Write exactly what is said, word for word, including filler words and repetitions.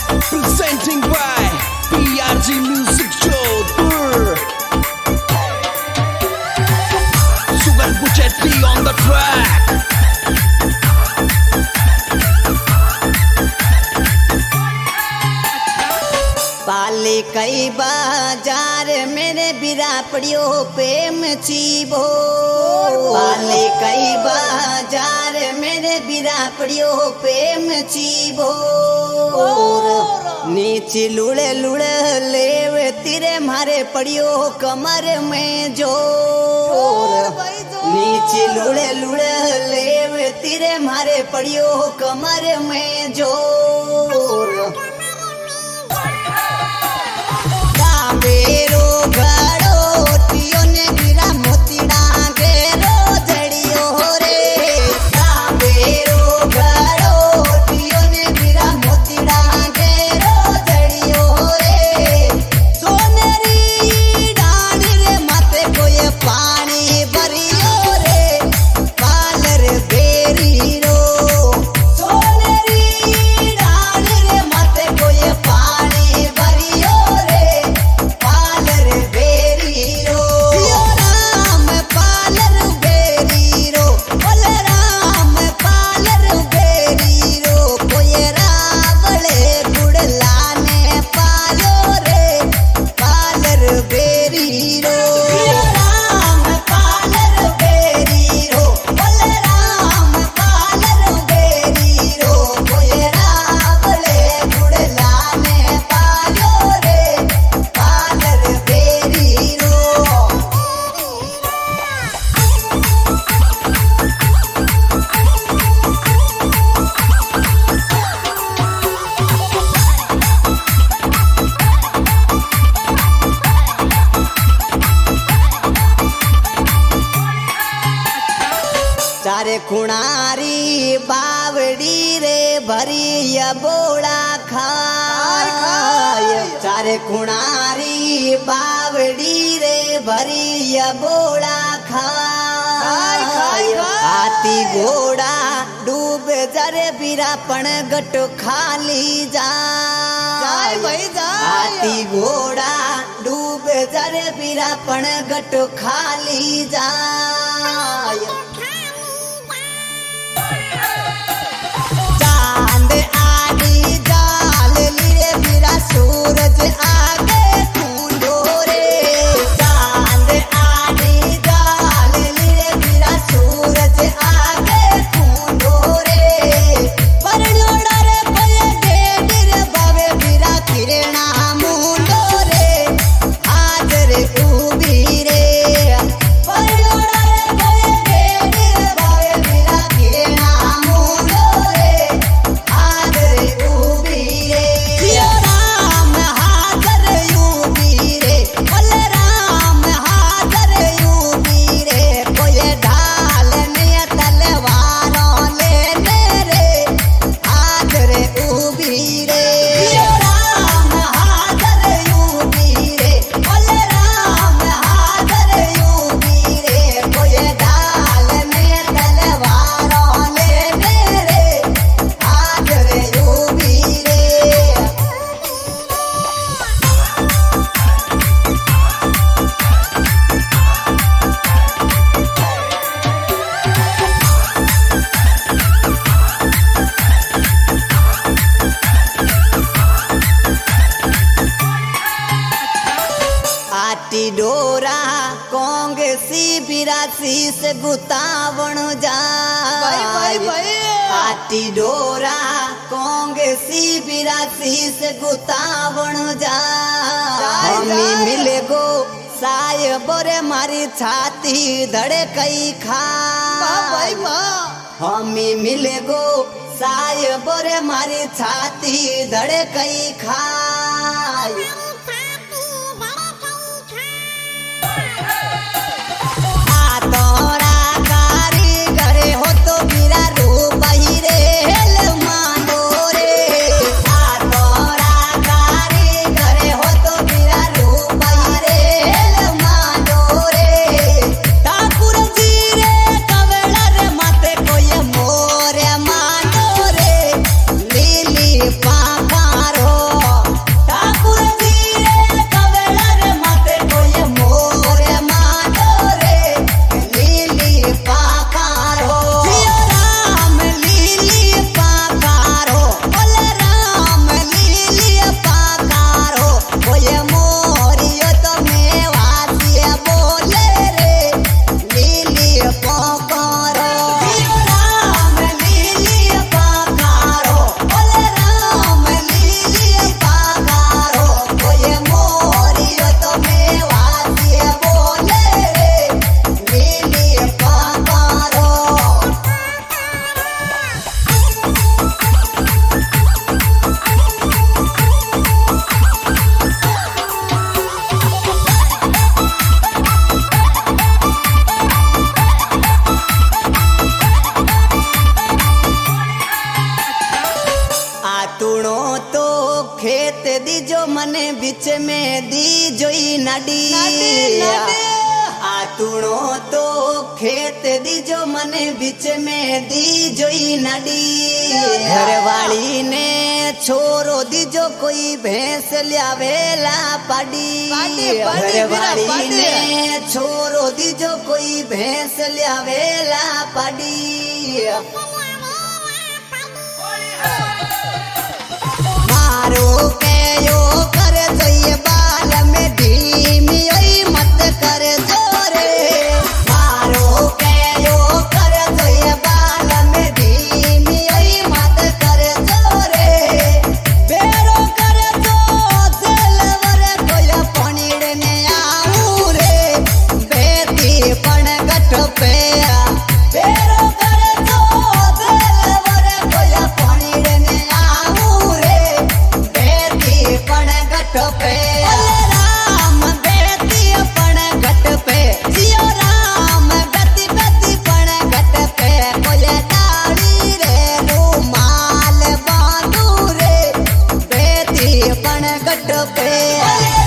Presenting by P R G Music Jodhpur. Sugar Buchetti on the track. पाले कई बाजार मेरे बिरा पड़ियो प्रेम चीबो। पाले कई बाजार मेरे बिरा पड़ियो प्रेम चीबो। नीचे लुड़े लुड़े लेवे तिरे मारे पड़ियो कमर में जोर। नीचे लुड़े लुड़े लेवे तिरे मारे पड़ियो कमर में जोर। बेरो घड़ो तियो ने गिरा मोतीड़ा गेरो जड़ियो रे। बेरो घड़ो तियो ने गिरा मोतीड़ा गेरो जड़ियो रे। सोनेरी डांड रे माथे कोई पानी भरियो रे। पालर बेरी रो सोनेरी डांड रे माथे कोई पानी भरियो रे। पालर बेरी रो राम पालर बेरी रो बोल राम पालर बेरी रो। कोई रावले गुड़ लाने पालो रे पालर बेरी रो। राम पालर बेरी रो बोल राम पालर बेरी रो। कोई रावले गुड़ लाने पालो रे पालर बेरी रो। चारे खुणारी बावड़ी रे भरी बोड़ा खाय। चारे खुणारी बावड़ी रे भरी बोड़ा खाय। हाथी घोड़ा डूब जरे बिरा पण गट खाली जाय। हाथी घोड़ा डूब जरे बिरा पण गट खाली जाय। चांद आड़ी जाल लीरे बिरा सूरज आगे ढूंढो रे। चांद आड़ी जाल लीरे बिरा सूरज आगे ढूंढो रे। परड़ोड़ा रे कोई डेढ़ बावे बिरा किरणा मुंडो रे। हाजर उबी रे परड़ोड़ा रे कोई डेढ़ बावे बिरा किरणा मुंडो रे। हाजर उबी रे राम हाजर उबी रे बोल राम हाजर उबी रे। कोई ढाल में तलवारों लेने रे हाजर उबी रे। राम हाजर उबी रे बोल राम हाजर उबी रे। कोई ढाल में तलवारों लेने रे हाजर उबी रे। आटी डोरा कोंग सी बिरासी से गुतावण जा। आटी डोरा कोंग सी बिरासी से गुतावण जा। हमी मिले गो साय बोरे मारी छाती धड़े कई खा। हमी मिले गो साय बोरे मारी छाती धड़े कई खाय। आ तोरा कारीगरे हो तो बिरा रूप ही रे हेल मानो रे। आ तोरा कारीगरे हो तो बिरा रूप ही रे हेल मानो रे। ठाकुर जी रे कवड़ा रे माथे कोई मोर मानो रे। लीली पापारो तुणो तो खेत दीजो मने बीच में दीजो ही नडी आ तुणो तो खेत दीजो मने बीच में दीजो ही नडी घर वाली ने छोरो दीजो कोई भैंस लियावेला पाडी घर वाली ने छोरो दीजो कोई भैंस लियावेला पाडी मारो के यो कर दइए बाल में ढीमी ओई मत कर दो रे मारो के यो कर दइए बाल में ढीमी ओई मत कर दो रे बेरो कर दो दिलवर कोया पनीर ने आऊ रे बेटी पण गठ पे बेरो कर दो दिलवर कोया पनीर ने आऊ रे बेटी पण गठ पे राम बेटी पण गठ पे जियो राम गति गति पण गठ पे कोया डाली रे रुमाल बांधू रे बेटी पण गठ पे